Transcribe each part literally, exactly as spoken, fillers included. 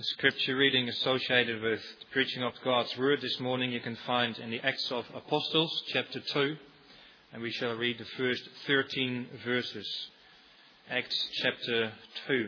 The scripture reading associated with the preaching of God's Word this morning you can find in the Acts of Apostles, chapter two. And we shall read the first thirteen verses. Acts chapter two.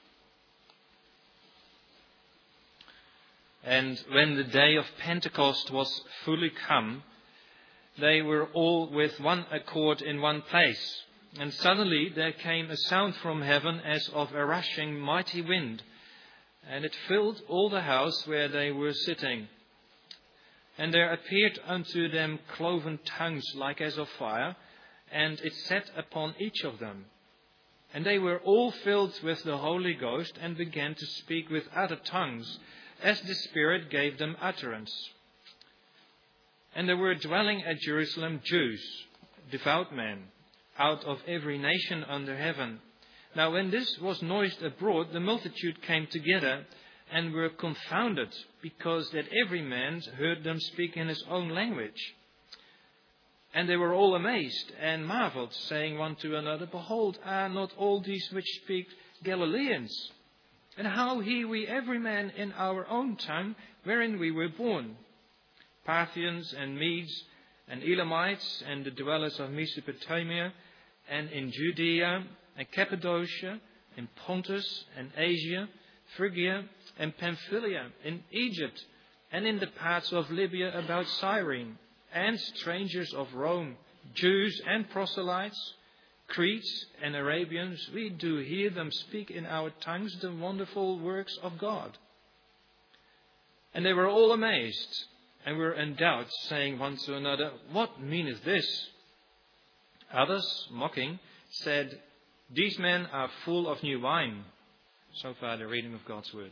And when the day of Pentecost was fully come, they were all with one accord in one place. And suddenly there came a sound from heaven as of a rushing mighty wind, and it filled all the house where they were sitting. And there appeared unto them cloven tongues like as of fire, and it sat upon each of them. And they were all filled with the Holy Ghost, and began to speak with other tongues, as the Spirit gave them utterance. And there were dwelling at Jerusalem Jews, devout men, out of every nation under heaven. Now when this was noised abroad, the multitude came together, and were confounded, because that every man heard them speak in his own language. And they were all amazed, and marveled, saying one to another, Behold, are not all these which speak Galileans? And how hear we every man in our own tongue, wherein we were born? Parthians and Medes and Elamites, and the dwellers of Mesopotamia, and in Judea, and Cappadocia, in Pontus, and Asia, Phrygia, and Pamphylia, in Egypt, and in the parts of Libya about Cyrene, and strangers of Rome, Jews and proselytes, Cretes and Arabians, we do hear them speak in our tongues the wonderful works of God. And they were all amazed, and were in doubt, saying one to another, What meaneth this? Others, mocking, said, These men are full of new wine. So far the reading of God's Word.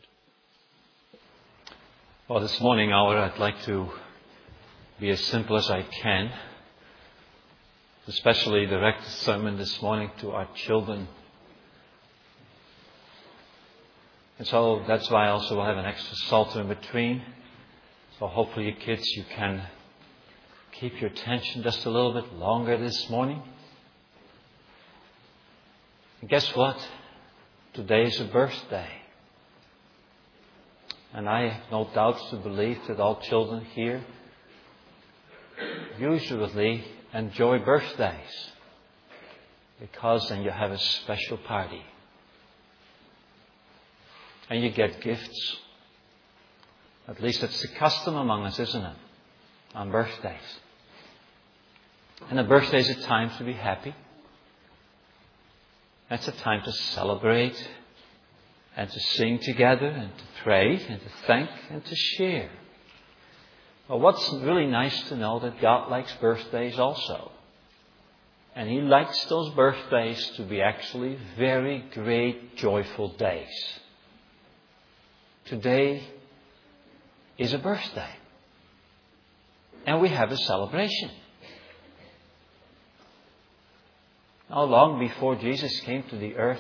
Well, this morning hour I'd like to be as simple as I can, especially direct the sermon this morning to our children. And so that's why I also will have an extra psalter in between. So hopefully you kids, you can keep your attention just a little bit longer this morning. And guess what? Today is a birthday. And I have no doubts to believe that all children here usually enjoy birthdays, because then you have a special party. And you get gifts. At least it's the custom among us, isn't it? On birthdays. And a birthday is a time to be happy. It's a time to celebrate and to sing together and to pray and to thank and to share. Well, what's really nice to know that God likes birthdays also. And He likes those birthdays to be actually very great, joyful days. Today is a birthday. And we have a celebration. Now, long before Jesus came to the earth,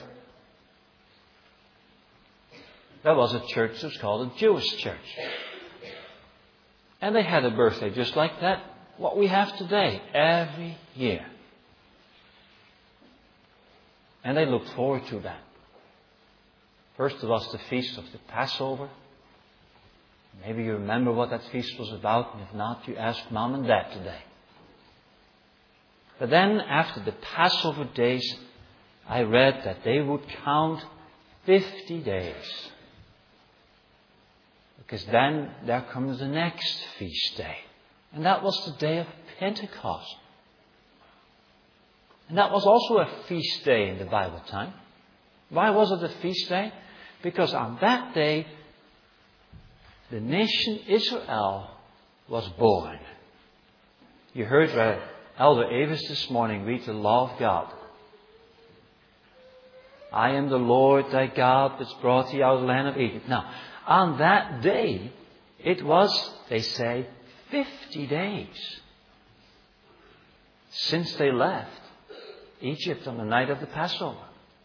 there was a church that was called a Jewish church. And they had a birthday just like that, what we have today, every year. And they looked forward to that. First was the feast of the Passover. Maybe you remember what that feast was about, and if not, you ask Mom and Dad today. But then, after the Passover days, I read that they would count fifty days. Because then there comes the next feast day. And that was the day of Pentecost. And that was also a feast day in the Bible time. Why was it a feast day? Because on that day, the nation Israel was born. You heard uh, Elder Avis this morning read the law of God. I am the Lord thy God that's brought thee out of the land of Egypt. Now, on that day, it was, they say, fifty days since they left Egypt on the night of the Passover.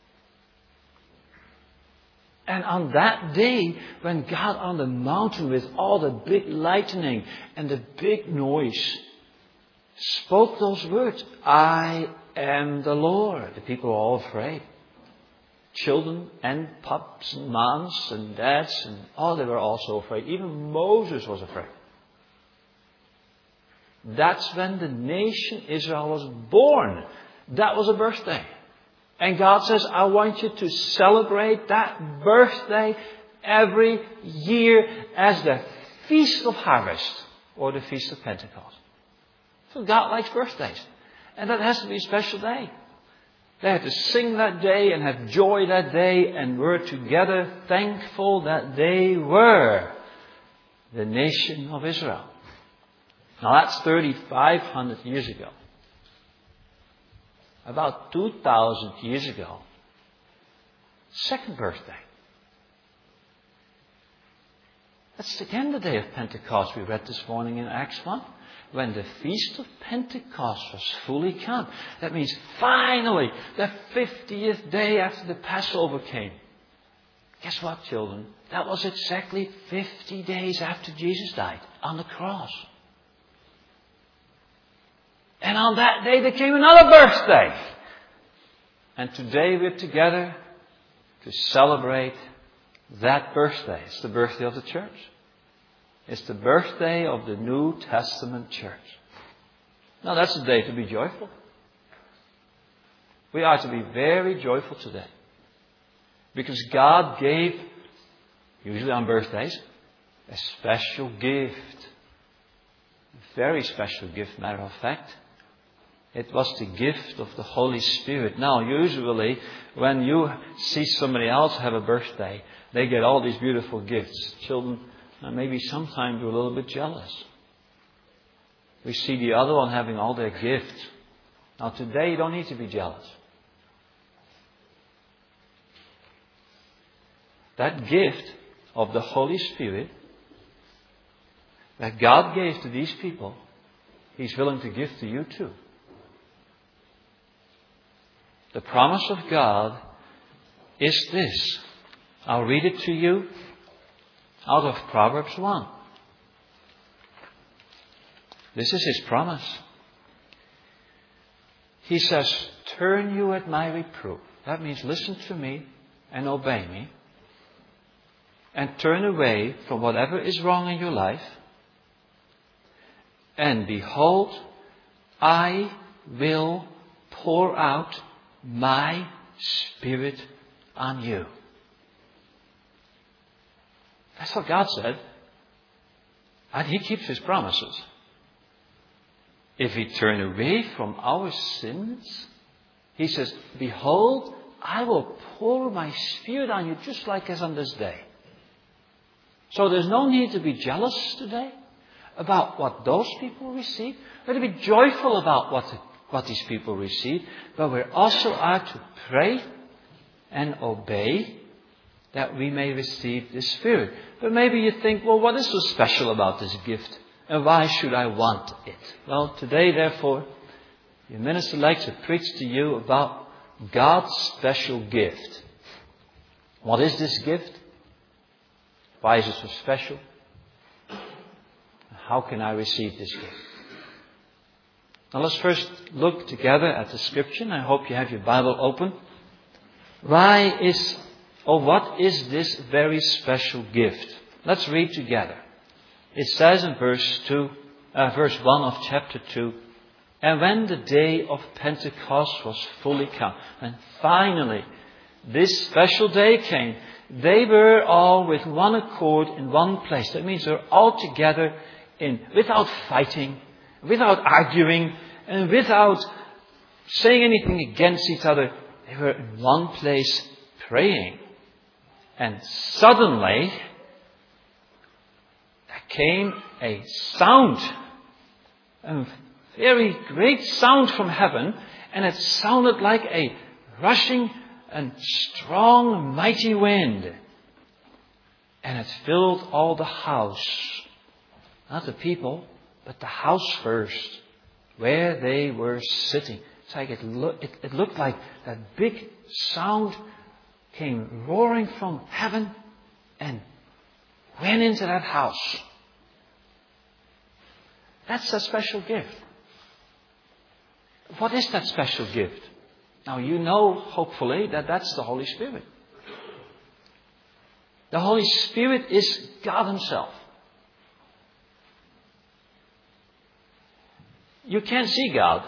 And on that day, when God on the mountain with all the big lightning and the big noise spoke those words, I am the Lord. The people were all afraid. children and pups and moms and dads, and oh, they were all so afraid. Even Moses was afraid. That's when the nation Israel was born. That was a birthday. And God says, I want you to celebrate that birthday every year as the Feast of Harvest or the Feast of Pentecost. So God likes birthdays. And that has to be a special day. They had to sing that day and have joy that day and were together thankful that they were the nation of Israel. Now that's thirty-five hundred years ago. About two thousand years ago, second birthday. That's again the day of Pentecost we read this morning in Acts one. When the Feast of Pentecost was fully come. That means finally, the fiftieth day after the Passover came. Guess what, children? That was exactly fifty days after Jesus died on the cross. And on that day there came another birthday. And today we're together to celebrate that birthday. It's the birthday of the church. It's the birthday of the New Testament church. Now that's a day to be joyful. We are to be very joyful today. Because God gave, usually on birthdays, a special gift. A very special gift, matter of fact. It was the gift of the Holy Spirit. Now, usually, when you see somebody else have a birthday, they get all these beautiful gifts. Children, maybe sometimes we're a little bit jealous. We see the other one having all their gifts. Now, today, you don't need to be jealous. That gift of the Holy Spirit that God gave to these people, He's willing to give to you too. The promise of God is this. I'll read it to you out of Proverbs one. This is His promise. He says, turn you at my reproof. That means listen to me and obey me. And turn away from whatever is wrong in your life. And behold, I will pour out my Spirit on you. That's what God said. And He keeps His promises. If we turn away from our sins, He says, behold, I will pour my Spirit on you just like as on this day. So there's no need to be jealous today about what those people receive. We're to be joyful about what, what these people receive. But we also are to pray and obey that we may receive this Spirit. But maybe you think, well, what is so special about this gift? And why should I want it? Well, today, therefore, the minister likes to preach to you about God's special gift. What is this gift? Why is it so special? How can I receive this gift? Now let's first look together at the scripture. I hope you have your Bible open. Why is, or what is this very special gift? Let's read together. It says in verse two, uh, verse one of chapter two, and when the day of Pentecost was fully come, and finally this special day came, they were all with one accord in one place. That means they're all together in, without fighting, without arguing, and without saying anything against each other. They were in one place praying. And suddenly there came a sound, a very great sound from heaven, and it sounded like a rushing and strong, mighty wind. And it filled all the house. Not the people, but the house first, where they were sitting. It's like it, lo- it, it looked like that big sound came roaring from heaven and went into that house. That's a special gift. What is that special gift? Now you know, hopefully, that that's the Holy Spirit. The Holy Spirit is God Himself. You can't see God.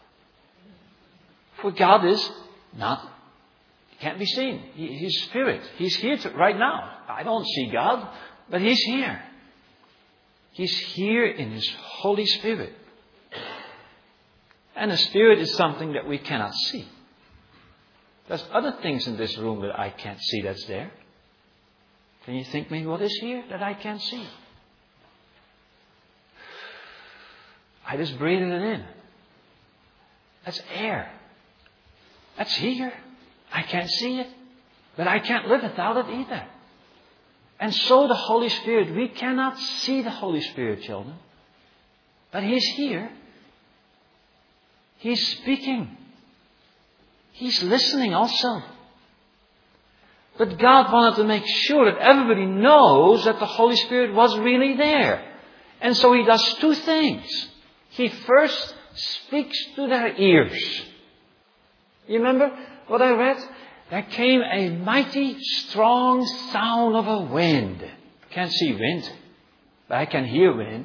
For God is not, can't be seen. He, he's Spirit. He's here to, right now. I don't see God, but He's here. He's here in His Holy Spirit. And the Spirit is something that we cannot see. There's other things in this room that I can't see that's there. Can you think maybe what is here that I can't see? I just breathe it in. That's air. That's here. I can't see it. But I can't live without it either. And so the Holy Spirit, we cannot see the Holy Spirit, children. But He's here. He's speaking. He's listening also. But God wanted to make sure that everybody knows that the Holy Spirit was really there. And so He does two things. He first speaks to their ears. You remember what I read? There came a mighty, strong sound of a wind. Can't see wind, but I can hear wind.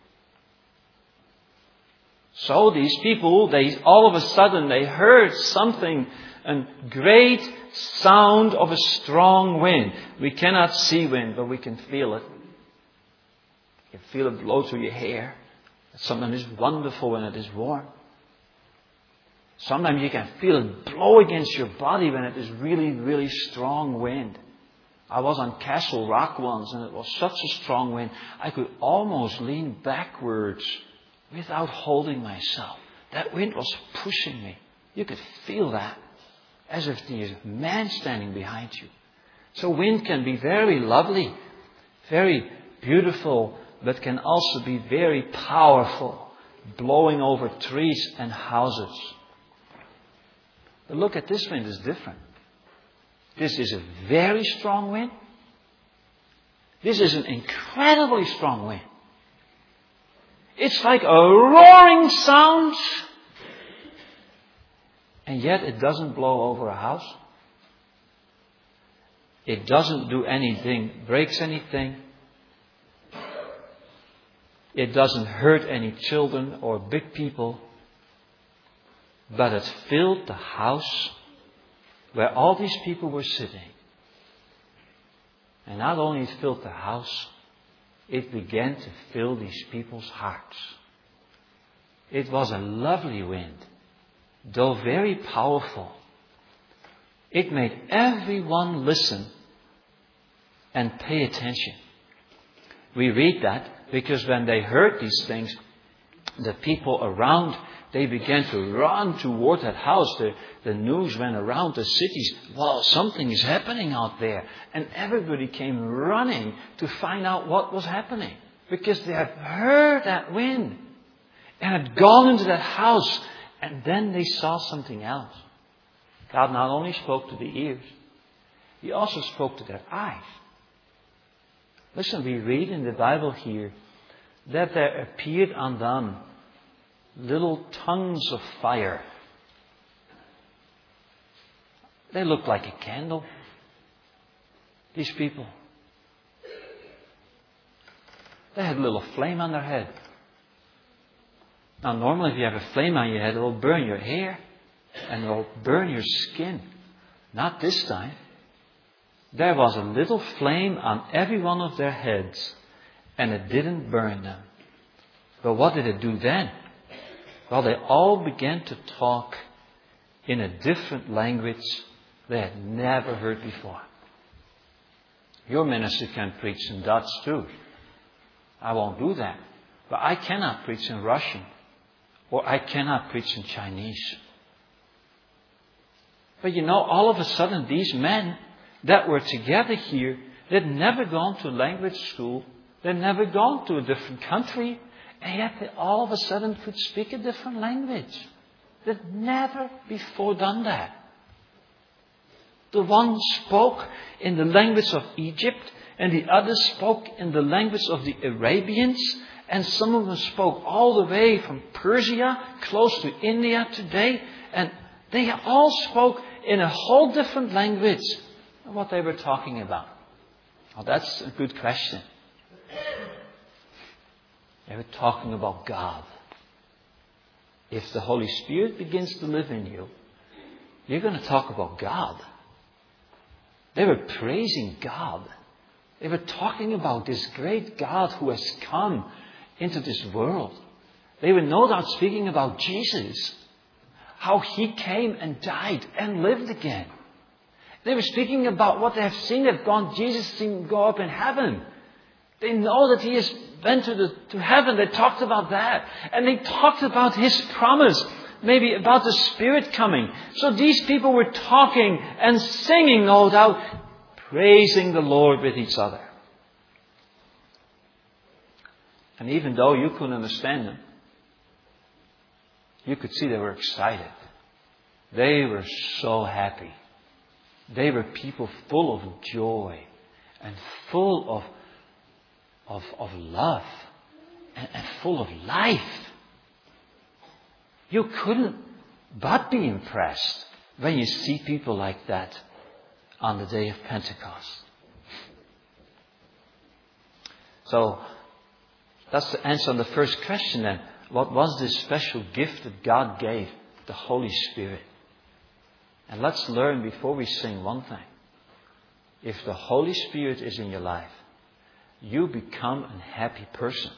So these people, they all of a sudden, they heard something, a great sound of a strong wind. We cannot see wind, but we can feel it. You can feel it blow through your hair. Sometimes it's wonderful when it is warm. Sometimes you can feel it blow against your body when it is really, really strong wind. I was on Castle Rock once and it was such a strong wind, I could almost lean backwards without holding myself. That wind was pushing me. You could feel that. As if there is a man standing behind you. So wind can be very lovely, very beautiful, but can also be very powerful, blowing over trees and houses. But look at this wind, it's different. This is a very strong wind. This is an incredibly strong wind. It's like a roaring sound. And yet it doesn't blow over a house. It doesn't do anything, breaks anything. It doesn't hurt any children or big people. But it filled the house where all these people were sitting. And not only it filled the house, it began to fill these people's hearts. It was a lovely wind, though very powerful. It made everyone listen and pay attention. We read that because when they heard these things, the people around, they began to run toward that house. The, the news went around the cities. Well, something is happening out there. And everybody came running to find out what was happening. Because they had heard that wind. And had gone into that house. And then they saw something else. God not only spoke to the ears. He also spoke to their eyes. Listen, we read in the Bible here that there appeared on them little tongues of fire. They looked like a candle. These people. They had a little flame on their head. Now normally if you have a flame on your head, it will burn your hair. And it will burn your skin. Not this time. There was a little flame on every one of their heads. And it didn't burn them. But what did it do then? Well, they all began to talk in a different language they had never heard before. Your minister can preach in Dutch too. I won't do that. But I cannot preach in Russian. Or I cannot preach in Chinese. But you know, all of a sudden these men that were together here, they'd never gone to language school. They'd never gone to a different country. And yet they all of a sudden could speak a different language. They'd never before done that. The one spoke in the language of Egypt, and the other spoke in the language of the Arabians, and some of them spoke all the way from Persia, close to India today, and They all spoke in a whole different language of what they were talking about. Well, that's a good question. They were talking about God. If the Holy Spirit begins to live in you, you're going to talk about God. They were praising God. They were talking about this great God who has come into this world. They were no doubt speaking about Jesus. How He came and died and lived again. They were speaking about what they have seen. They've gone, Jesus seen go up in heaven. They know that He has went to, the, to heaven. They talked about that. And they talked about His promise. Maybe about the Spirit coming. So these people were talking and singing, no doubt, praising the Lord with each other. And even though you couldn't understand them, you could see they were excited. They were so happy. They were people full of joy and full of, of, of love and, and full of life. You couldn't but be impressed when you see people like that on the day of Pentecost. So, that's the answer on the first question then. What was this special gift that God gave? The Holy Spirit. And let's learn before we sing one thing. If the Holy Spirit is in your life, you become a happy person.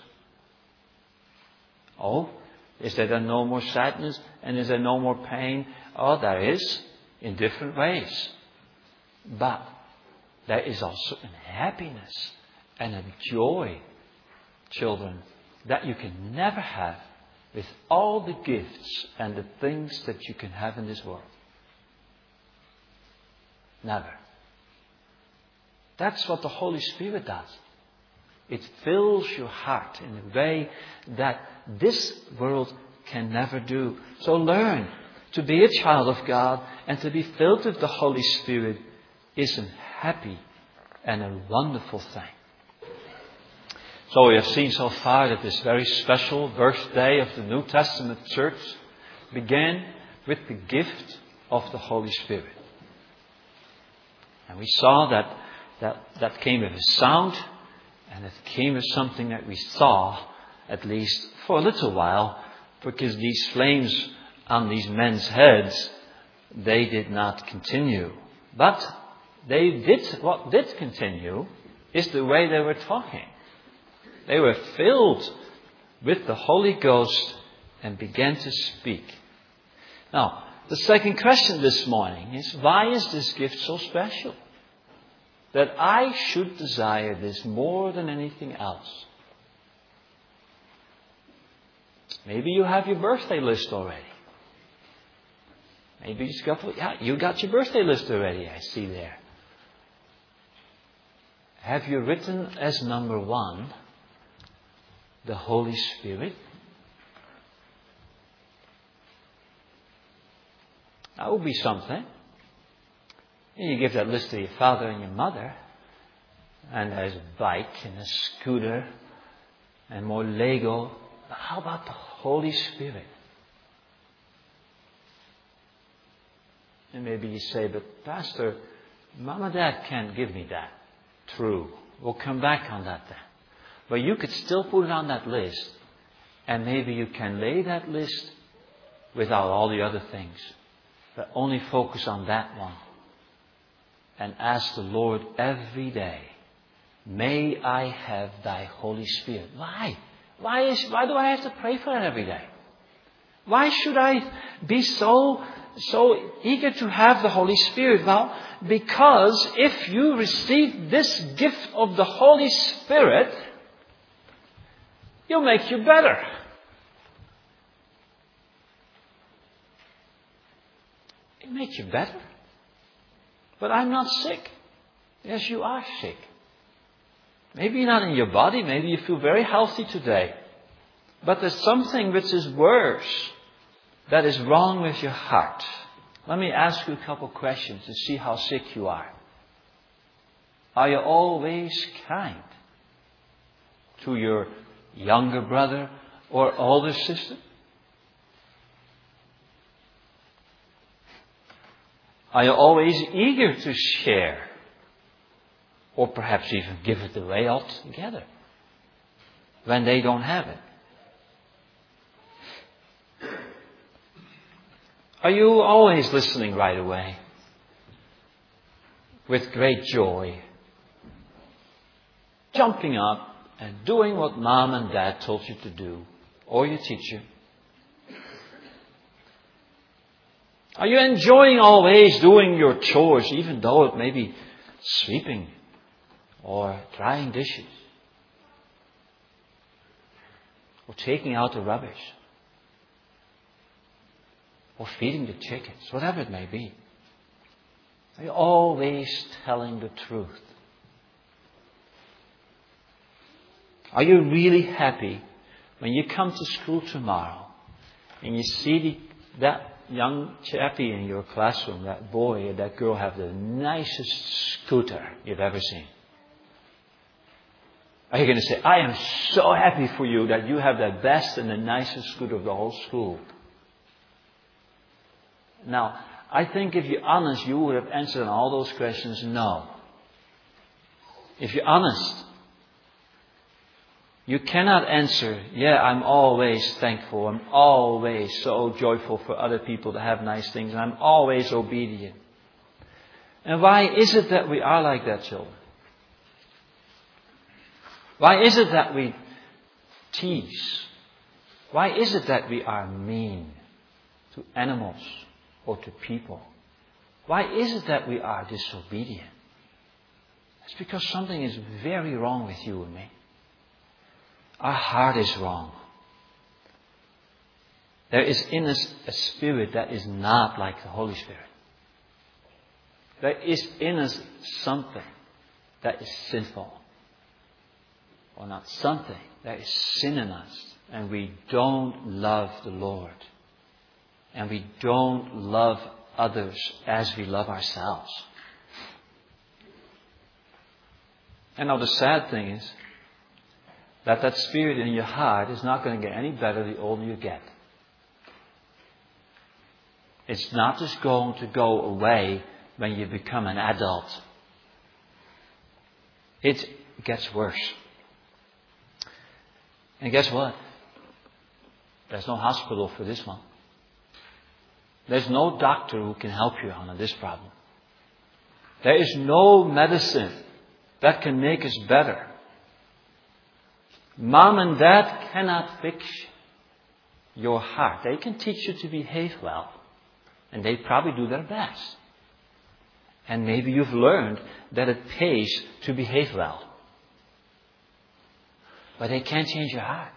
Oh, is there then no more sadness and is there no more pain? Oh, there is, in different ways. But there is also a happiness and a joy, children, that you can never have with all the gifts and the things that you can have in this world. Never. That's what the Holy Spirit does. It fills your heart in a way that this world can never do. So learn to be a child of God and to be filled with the Holy Spirit is a happy and a wonderful thing. So we have seen so far that this very special birthday of the New Testament church began with the gift of the Holy Spirit. And we saw that that, that came with a sound, and it came with something that we saw, at least for a little while, because these flames on these men's heads, they did not continue. But they did, what did continue is the way they were talking. They were filled with the Holy Ghost and began to speak. Now, the second question this morning is, why is this gift so special? That I should desire this more than anything else. Maybe you have your birthday list already. Maybe you got, yeah, you got your birthday list already, I see there. Have you written as number one the Holy Spirit? That would be something. And you give that list to your father and your mother. And there's a bike and a scooter and more Lego. But how about the Holy Spirit? And maybe you say, but Pastor, Mom and Dad can't give me that. True. We'll come back on that then. But you could still put it on that list. And maybe you can lay that list without all the other things. But only focus on that one. And ask the Lord every day, may I have thy Holy Spirit. Why? Why is, why do I have to pray for that every day? Why should I be so, so eager to have the Holy Spirit? Well, because if you receive this gift of the Holy Spirit, He'll make you better. It'll make you better. But I'm not sick. Yes, you are sick. Maybe not in your body. Maybe you feel very healthy today. But there's something which is worse that is wrong with your heart. Let me ask you a couple of questions to see how sick you are. Are you always kind to your younger brother or older sister? Are you always eager to share? Or perhaps even give it away altogether when they don't have it? Are you always listening right away with great joy, jumping up and doing what mom and dad told you to do, or your teacher? Are you enjoying always doing your chores, even though it may be sweeping or drying dishes or taking out the rubbish or feeding the chickens, whatever it may be? Are you always telling the truth? Are you really happy when you come to school tomorrow and you see the, that young chappie in your classroom, that boy or that girl, have the nicest scooter you've ever seen? Are you going to say, I am so happy for you that you have the best and the nicest scooter of the whole school? Now, I think if you're honest, you would have answered on all those questions, no. If you're honest, you cannot answer, yeah, I'm always thankful. I'm always so joyful for other people to have nice things. And I'm always obedient. And why is it that we are like that, children? Why is it that we tease? Why is it that we are mean to animals or to people? Why is it that we are disobedient? It's because something is very wrong with you and me. Our heart is wrong. There is in us a spirit that is not like the Holy Spirit. There is in us something that is sinful. Or not something. There is sin in us. And we don't love the Lord. And we don't love others as we love ourselves. And now the sad thing is that that spirit in your heart is not going to get any better the older you get. It's not just going to go away when you become an adult. It gets worse. And guess what? There's no hospital for this one. There's no doctor who can help you on this problem. There is no medicine that can make us better. Mom and dad cannot fix your heart. They can teach you to behave well. And they probably do their best. And maybe you've learned that it pays to behave well. But they can't change your heart.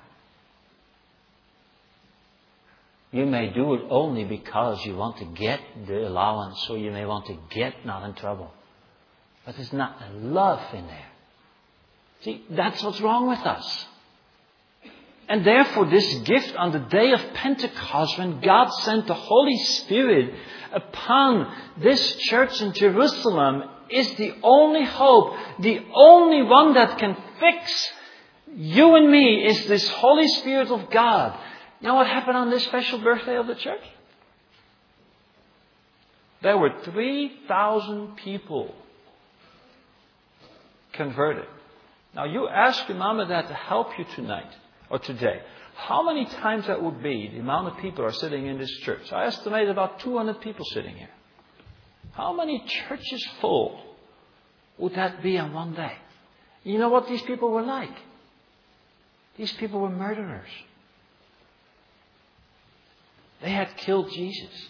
You may do it only because you want to get the allowance, so you may want to get not in trouble. But there's not a love in there. See, that's what's wrong with us. And therefore this gift on the day of Pentecost, when God sent the Holy Spirit upon this church in Jerusalem, is the only hope, the only one that can fix you and me, is this Holy Spirit of God. You know what happened on this special birthday of the church? There were three thousand people converted. Now you ask your mom and dad to help you tonight or today. How many times that would be the amount of people are sitting in this church? I estimate about two hundred people sitting here. How many churches full would that be on one day? You know what these people were like? These people were murderers. They had killed Jesus.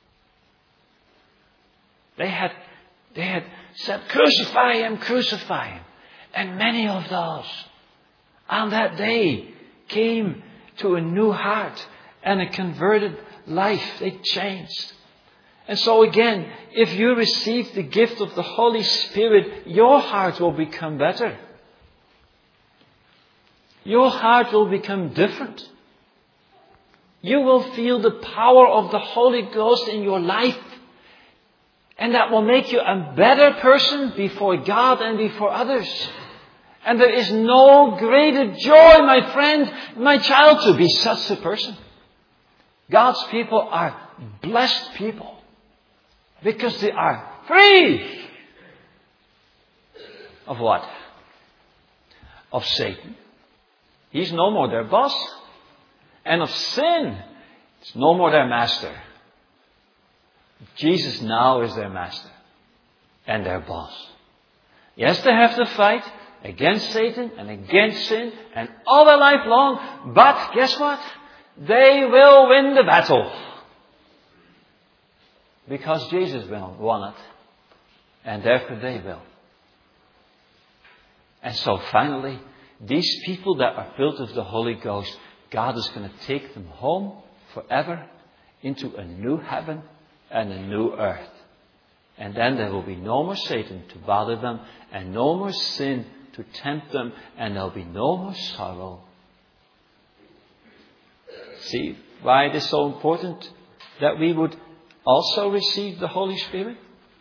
They had, they had said, crucify him, crucify him. And many of those on that day came to a new heart and a converted life. They changed. And so again, if you receive the gift of the Holy Spirit, your heart will become better. Your heart will become different. You will feel the power of the Holy Ghost in your life. And that will make you a better person before God and before others. And there is no greater joy, my friend, my child, to be such a person. God's people are blessed people. Because they are free. Of what? Of Satan. He's no more their boss. And of sin. It's no more their master. Jesus now is their master. And their boss. Yes, they have to fight against Satan and against sin and all their life long. But guess what? They will win the battle. Because Jesus will won it. And therefore they will. And so finally, these people that are filled with the Holy Ghost, God is going to take them home forever into a new heaven and a new earth. And then there will be no more Satan to bother them and no more sin to tempt them and there will be no more sorrow. See why it is so important that we would also receive the Holy Spirit?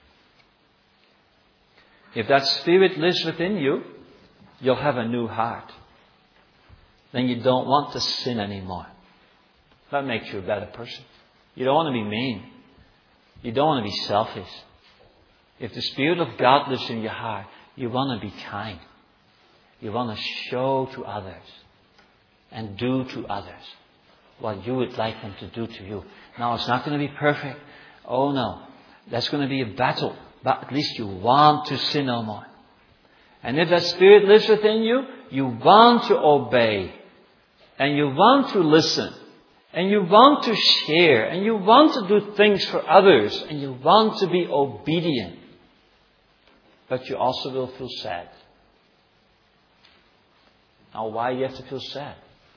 If that Spirit lives within you, you'll have a new heart. Then you don't want to sin anymore. That makes you a better person. You don't want to be mean. You don't want to be selfish. If the Spirit of God lives in your heart, you want to be kind. You want to show to others and do to others what you would like them to do to you. Now, it's not going to be perfect. Oh no. That's going to be a battle. But at least you want to sin no more. And if that Spirit lives within you, you want to obey. And you want to listen. And you want to share. And you want to do things for others. And you want to be obedient. But you also will feel sad. Now, why do you have to feel sad?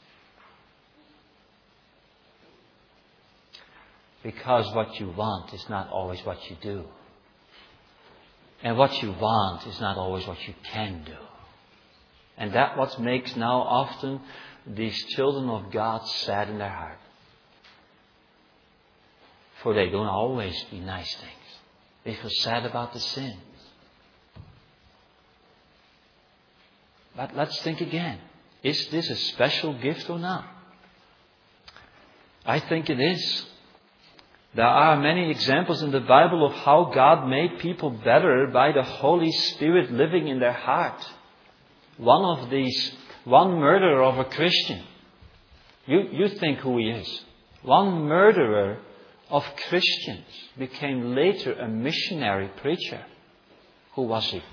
Because what you want is not always what you do. And what you want is not always what you can do. And that's what makes now often these children of God sad in their heart. For they don't always do nice things. They feel sad about the sins. But let's think again. Is this a special gift or not? I think it is. There are many examples in the Bible of how God made people better by the Holy Spirit living in their heart. One of these, one murderer of a Christian. You, you think who he is. One murderer of Christians became later a missionary preacher. Who was he?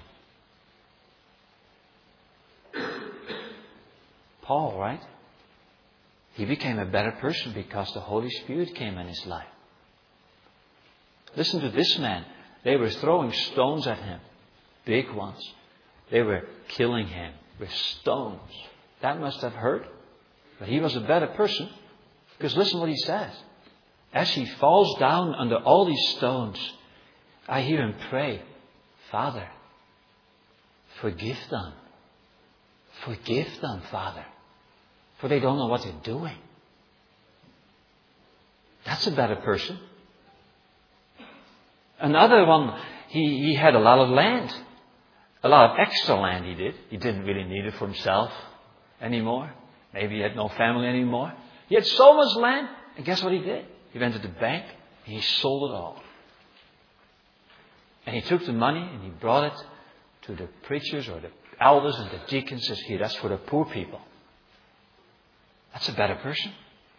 Paul, right? He became a better person because the Holy Spirit came in his life. Listen to this man. They were throwing stones at him. Big ones. They were killing him with stones. That must have hurt. But he was a better person. Because listen what he says. As he falls down under all these stones, I hear him pray, Father, forgive them. Forgive them, Father. For they don't know what they're doing. That's a better person. Another one, he, he had a lot of land. A lot of extra land he did. He didn't really need it for himself anymore. Maybe he had no family anymore. He had so much land. And guess what he did? He went to the bank and he sold it all. And he took the money and he brought it to the preachers or the elders and the deacons. Says, here, that's for the poor people. That's a better person.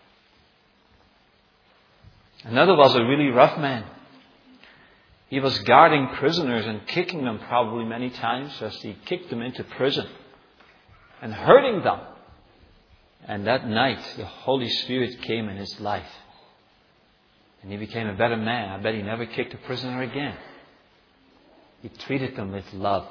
Another was a really rough man. He was guarding prisoners and kicking them probably many times as he kicked them into prison and hurting them. And that night, the Holy Spirit came in his life. And he became a better man. I bet he never kicked a prisoner again. He treated them with love.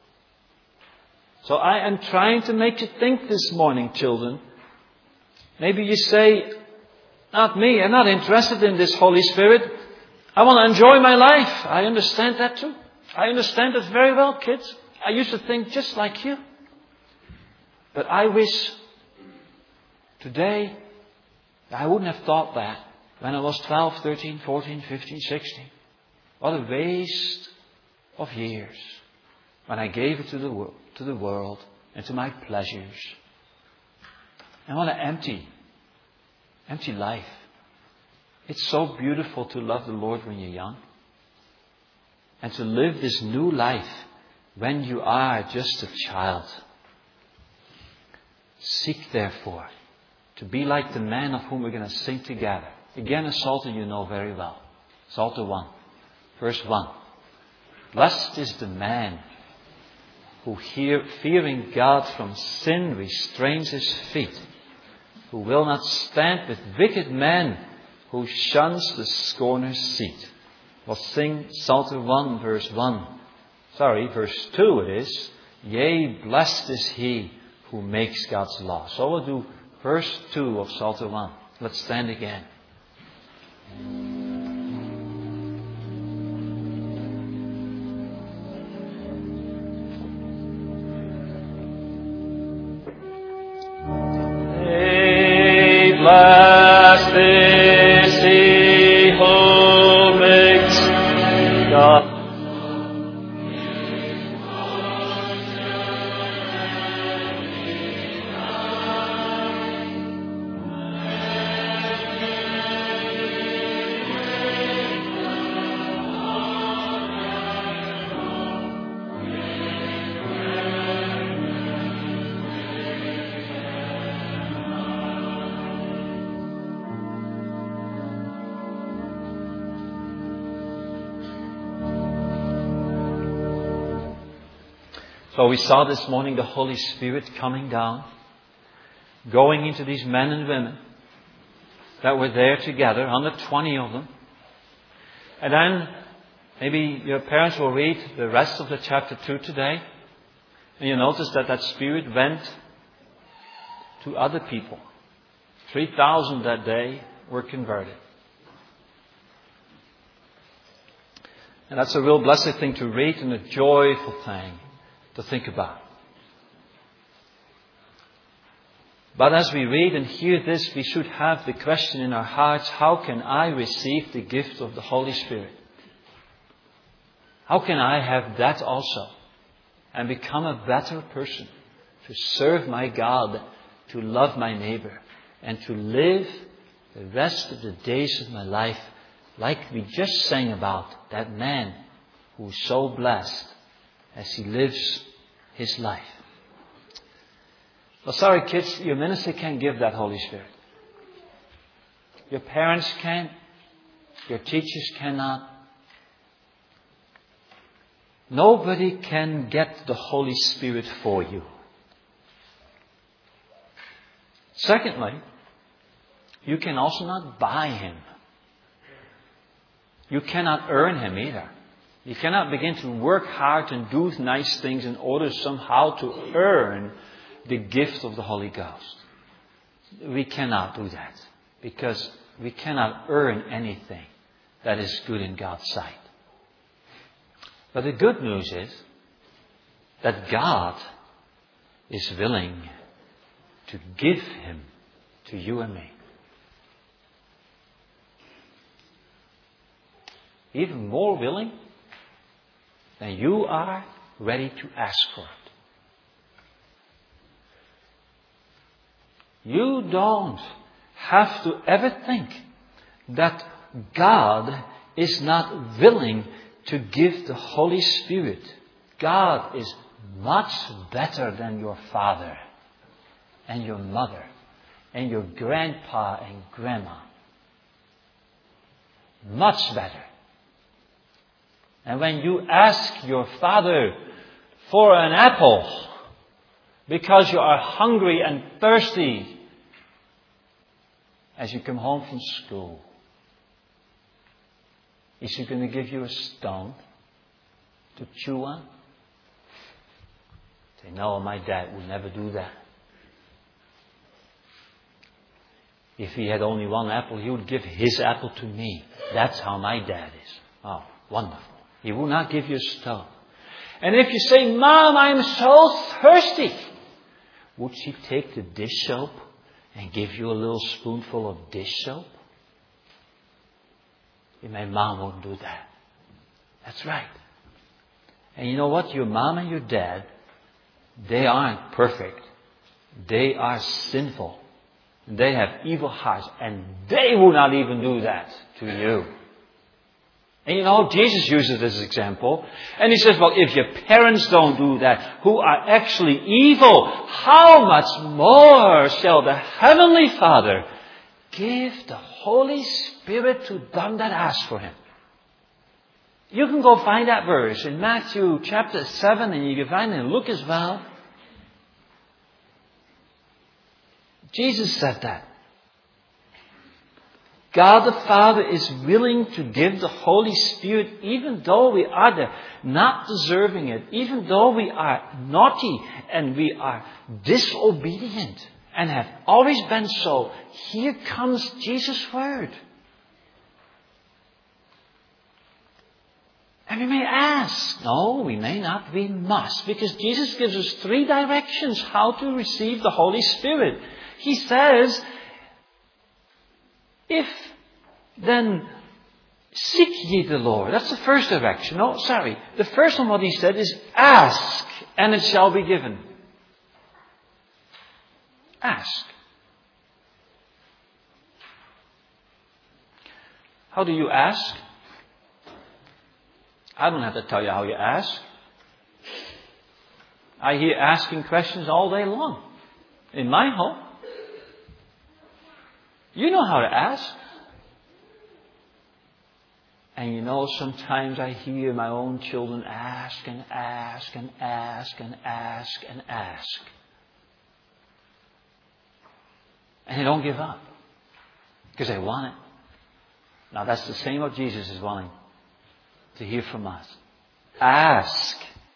So I am trying to make you think this morning, children. Maybe you say, not me, I'm not interested in this Holy Spirit. I want to enjoy my life. I understand that too. I understand it very well, kids. I used to think just like you. But I wish today I wouldn't have thought that when I was twelve, thirteen, fourteen, fifteen, sixteen. What a waste of years when I gave it to the world, to the world and to my pleasures. And what an empty, empty life. It's so beautiful to love the Lord when you're young. and to live this new life when you are just a child. Seek, therefore, to be like the man of whom we're going to sing together. Again, a Psalter you know very well. Psalter one, verse one. Blessed is the man who, hear, fearing God from sin, restrains his feet, who will not stand with wicked men, who shuns the scorner's seat. We'll sing Psalter one, verse one. Sorry, verse two it is. Yea, blessed is he who makes God's law. So we'll do verse two of Psalter one. Let's stand again. Hey, blessed is he who makes God. So we saw this morning the Holy Spirit coming down, going into these men and women that were there together, one hundred twenty of them. And then maybe your parents will read the rest of the chapter two today. And you notice that that Spirit went to other people. three thousand that day were converted. And that's a real blessed thing to read and a joyful thing to think about. But as we read and hear this, we should have the question in our hearts, how can I receive the gift of the Holy Spirit? How can I have that also and become a better person to serve my God, to love my neighbor, and to live the rest of the days of my life like we just sang about, that man who is so blessed as he lives his life. Well, sorry kids, your minister can't give that Holy Spirit. Your parents can't. Your teachers cannot. Nobody can get the Holy Spirit for you. Secondly, you can also not buy Him. You cannot earn Him either. You cannot begin to work hard and do nice things in order somehow to earn the gift of the Holy Ghost. We cannot do that because we cannot earn anything that is good in God's sight. But the good news is that God is willing to give Him to you and me. Even more willing than you are ready to ask for it. You don't have to ever think that God is not willing to give the Holy Spirit. God is much better than your father and your mother and your grandpa and grandma. Much better. And when you ask your father for an apple because you are hungry and thirsty as you come home from school, is He going to give you a stone to chew on? Say, no, my dad would never do that. If he had only one apple, he would give his apple to me. That's how my dad is. Oh, wonderful. He will not give you a stone. And if you say, Mom, I'm so thirsty, would she take the dish soap and give you a little spoonful of dish soap? And my mom won't do that. That's right. And you know what? Your mom and your dad, they aren't perfect. They are sinful. They have evil hearts. And they will not even do that to you. And you know, Jesus uses this example. And he says, well, if your parents don't do that, who are actually evil, how much more shall the Heavenly Father give the Holy Spirit to them that ask for Him? You can go find that verse in Matthew chapter seven, and you can find it in Luke as well. Jesus said that. God the Father is willing to give the Holy Spirit even though we are the, not deserving it, even though we are naughty and we are disobedient and have always been so. Here comes Jesus' word. And we may ask, no, we may not, we must, because Jesus gives us three directions how to receive the Holy Spirit. He says, if then seek ye the Lord. That's the first direction. No, sorry. The first one, what he said is ask and it shall be given. Ask. How do you ask? I don't have to tell you how you ask. I hear asking questions all day long in my home. You know how to ask. And you know, sometimes I hear my own children ask and ask and ask and ask and ask. And they don't give up. Because they want it. Now that's the same what Jesus is wanting to hear from us. Ask.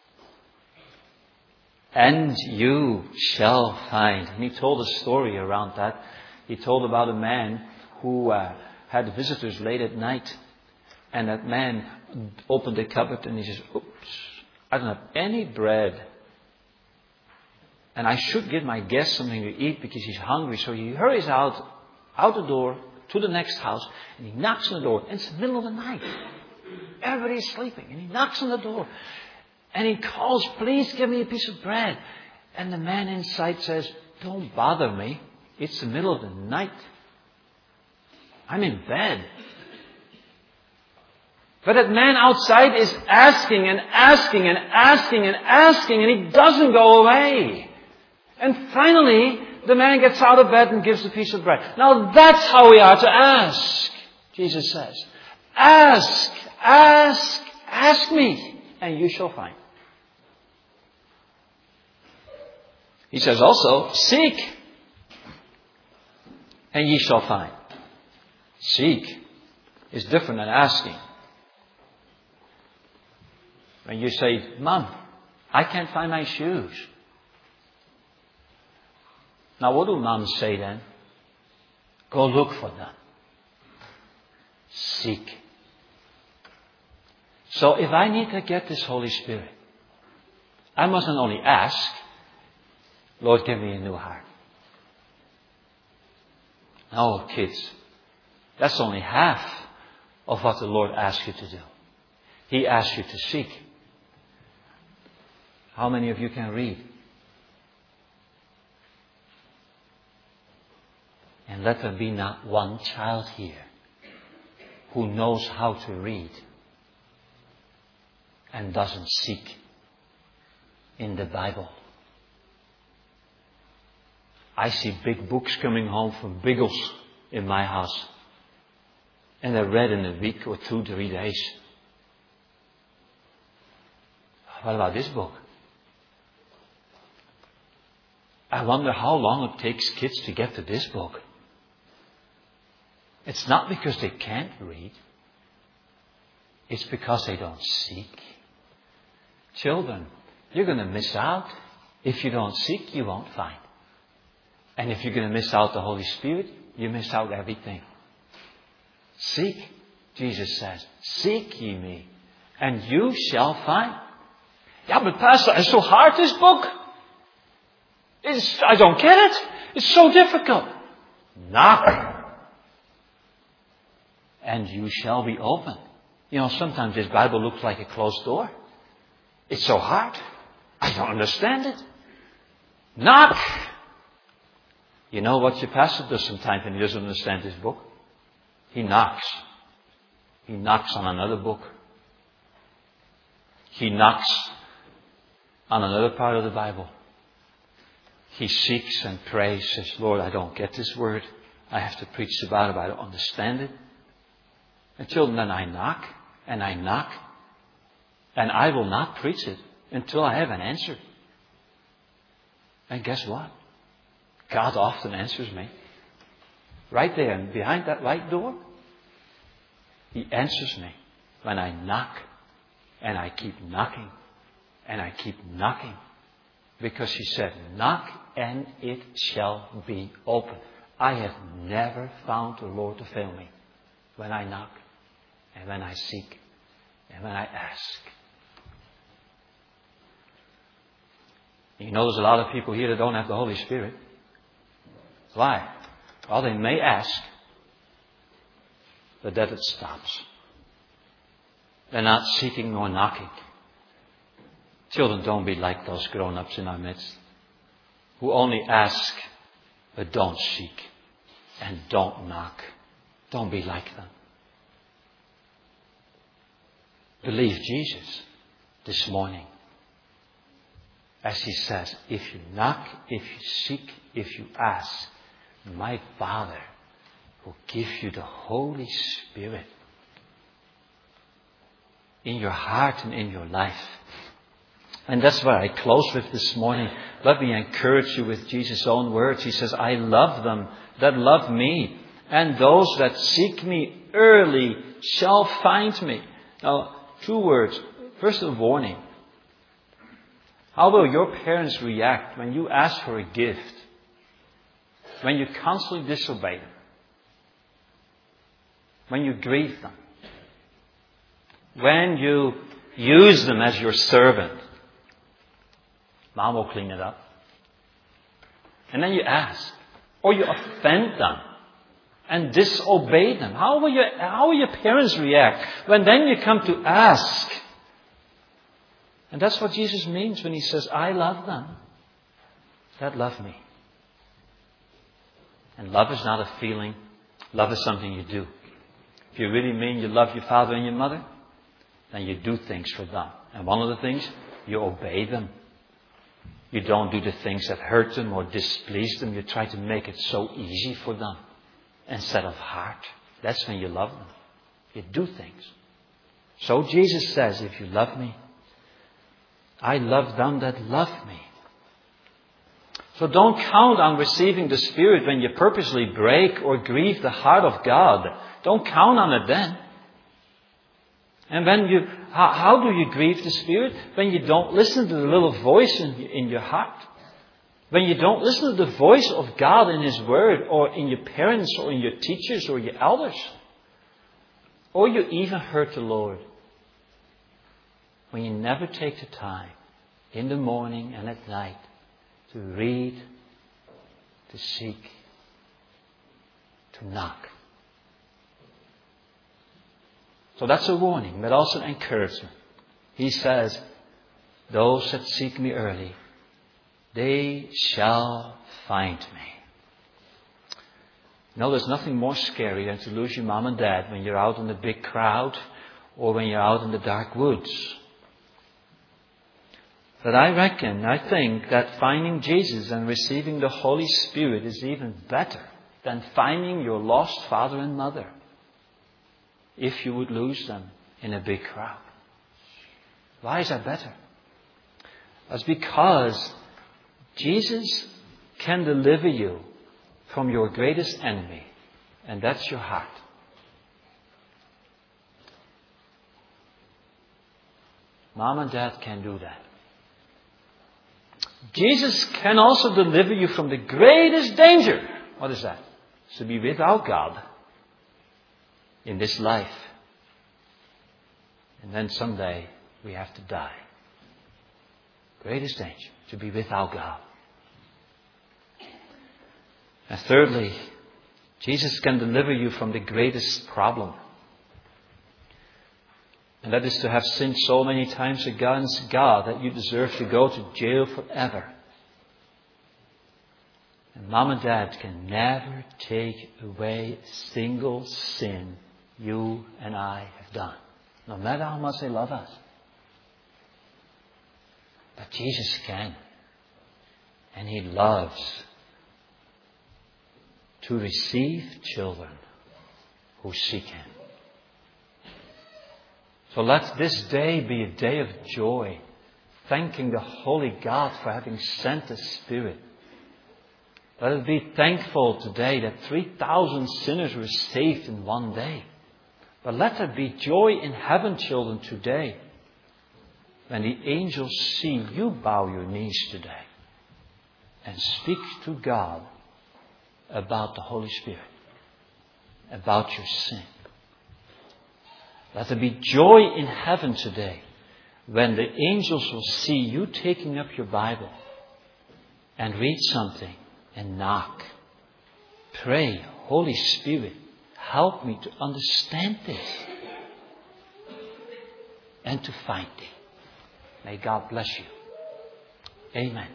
And you shall find. And he told a story around that. He told about a man who uh, had visitors late at night. And that man opened the cupboard and he says, oops, I don't have any bread. And I should give my guest something to eat because he's hungry. So he hurries out, out the door to the next house. And he knocks on the door. And it's the middle of the night. Everybody's sleeping. And he knocks on the door. And he calls, please give me a piece of bread. And the man inside says, don't bother me. It's the middle of the night. I'm in bed. But that man outside is asking and asking and asking and asking, and he doesn't go away. And finally, the man gets out of bed and gives a piece of bread. Now that's how we are to ask, Jesus says. Ask, ask, ask me, and you shall find. He says also, seek, and ye shall find. Seek is different than asking. When you say, Mom, I can't find my shoes. Now what do moms say then? Go look for them. Seek. So if I need to get this Holy Spirit, I mustn't only ask, Lord, give me a new heart. No, kids, that's only half of what the Lord asks you to do. He asks you to seek. How many of you can read? And let there be not one child here who knows how to read and doesn't seek in the Bible. I see big books coming home from Biggles in my house. And they're read in a week or two, three days. What about this book? I wonder how long it takes kids to get to this book. It's not because they can't read. It's because they don't seek. Children, you're going to miss out. If you don't seek, you won't find. And if you're going to miss out the Holy Spirit, you miss out everything. Seek, Jesus says. Seek ye me, and you shall find. Yeah, but Pastor, it's so hard, this book. It's, I don't get it. It's so difficult. Knock. And you shall be open. You know, sometimes this Bible looks like a closed door. It's so hard. I don't understand it. Knock. You know what your pastor does sometimes when he doesn't understand this book? He knocks. He knocks on another book. He knocks on another part of the Bible. He seeks and prays, says, Lord, I don't get this word. I have to preach about it, but I don't understand it. And children, then I knock, and I knock, and I will not preach it until I have an answer. And guess what? God often answers me. Right there, and behind that light door, He answers me when I knock, and I keep knocking, and I keep knocking. Because He said, knock and it shall be open. I have never found the Lord to fail me when I knock, and when I seek, and when I ask. You know, there's a lot of people here that don't have the Holy Spirit. Why? Well, they may ask, but that it stops. They're not seeking nor knocking. Children, don't be like those grown-ups in our midst who only ask but don't seek and don't knock. Don't be like them. Believe Jesus this morning. As He says, if you knock, if you seek, if you ask, my Father will give you the Holy Spirit in your heart and in your life. And that's what I close with this morning. Let me encourage you with Jesus' own words. He says, I love them that love me, and those that seek me early shall find me. Now, two words. First, a warning. How will your parents react when you ask for a gift? When you constantly disobey them? When you grieve them? When you use them as your servant? Mom will clean it up. And then you ask. Or you offend them. And disobey them. How will your, how will your parents react when then you come to ask? And that's what Jesus means when He says, I love them that love me. And love is not a feeling. Love is something you do. If you really mean you love your father and your mother, then you do things for them. And one of the things, you obey them. You don't do the things that hurt them or displease them. You try to make it so easy for them instead of hard. That's when you love them. You do things. So Jesus says, if you love me, I love them that love me. So don't count on receiving the Spirit when you purposely break or grieve the heart of God. Don't count on it then. And when you, how, how do you grieve the Spirit? When you don't listen to the little voice in, in your heart. When you don't listen to the voice of God in His Word, or in your parents, or in your teachers, or your elders. Or you even hurt the Lord. When you never take the time, in the morning and at night, to read, to seek, to knock. So that's a warning, but also an encouragement. He says, those that seek me early, they shall find me. No, there's nothing more scary than to lose your mom and dad when you're out in the big crowd or when you're out in the dark woods. But I reckon, I think that finding Jesus and receiving the Holy Spirit is even better than finding your lost father and mother. If you would lose them in a big crowd. Why is that better? That's because Jesus can deliver you from your greatest enemy, and that's your heart. Mom and Dad can do that. Jesus can also deliver you from the greatest danger. What is that? To be without God in this life. And then someday we have to die. Greatest danger, to be without God. And thirdly, Jesus can deliver you from the greatest problem. And that is to have sinned so many times against God that you deserve to go to jail forever. And Mom and Dad can never take away a single sin you and I have done. No matter how much they love us. But Jesus can. And He loves to receive children who seek Him. So let this day be a day of joy, thanking the Holy God for having sent the Spirit. Let us be thankful today that three thousand sinners were saved in one day. But let there be joy in heaven, children, today, when the angels see you bow your knees today and speak to God about the Holy Spirit, about your sin. Let there be joy in heaven today when the angels will see you taking up your Bible and read something and knock. Pray, Holy Spirit, help me to understand this and to find Thee. May God bless you. Amen.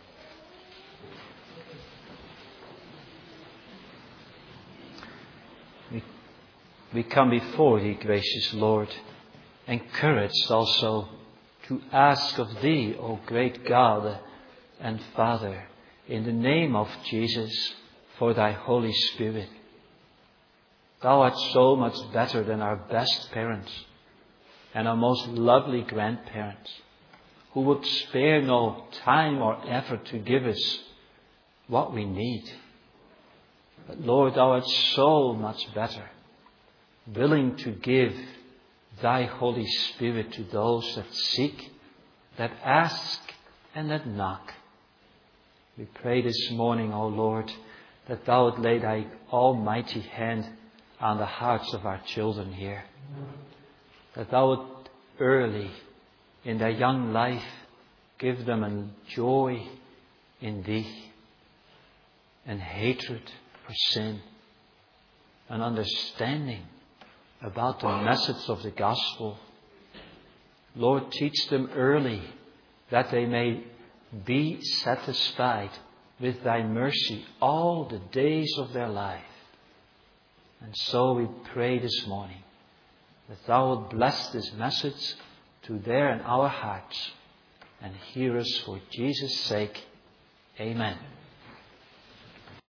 We, we come before Thee, gracious Lord, encouraged also to ask of Thee, O great God and Father, in the name of Jesus, for Thy Holy Spirit. Thou art so much better than our best parents and our most lovely grandparents, who would spare no time or effort to give us what we need. But Lord, Thou art so much better, willing to give Thy Holy Spirit to those that seek, that ask, and that knock. We pray this morning, O Lord, that Thou would lay Thy almighty hand on the hearts of our children here. That Thou would early in their young life give them a joy in Thee, and hatred for sin, an understanding about the message of the gospel. Lord, teach them early that they may be satisfied with Thy mercy all the days of their life. And so we pray this morning that Thou would bless this message to their and our hearts, and hear us for Jesus' sake. Amen.